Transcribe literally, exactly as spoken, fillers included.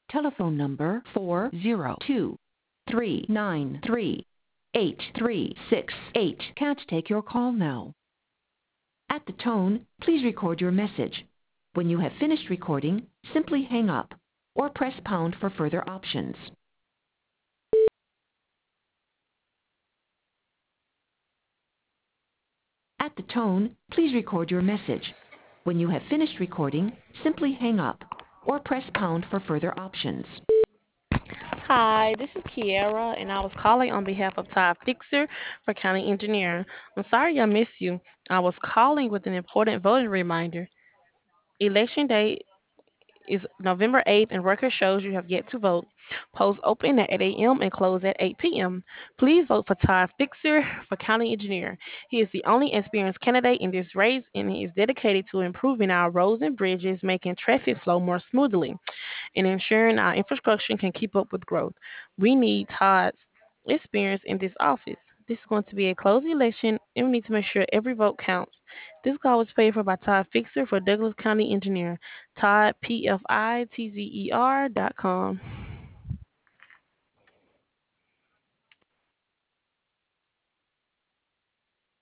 Telephone number four zero two three nine three eight three six eight can't take your call now. At the tone, please record your message. When you have finished recording, simply hang up or press pound for further options. At the tone, please record your message. When you have finished recording, simply hang up or press pound for further options. Hi, this is Kiara, and I was calling on behalf of Todd Fixer for County Engineer. I'm sorry I missed you. I was calling with an important voting reminder. Election day is November eighth, and record shows you have yet to vote. Polls open at eight a m and close at eight p m Please vote for Todd Fixer for County Engineer. He is the only experienced candidate in this race, and he is dedicated to improving our roads and bridges, making traffic flow more smoothly and ensuring our infrastructure can keep up with growth. We need Todd's experience in this office. This is going to be a close election, and we need to make sure every vote counts. This call was paid for by Todd Fixer for Douglas County Engineer. Todd, P F I T Z E R dot com.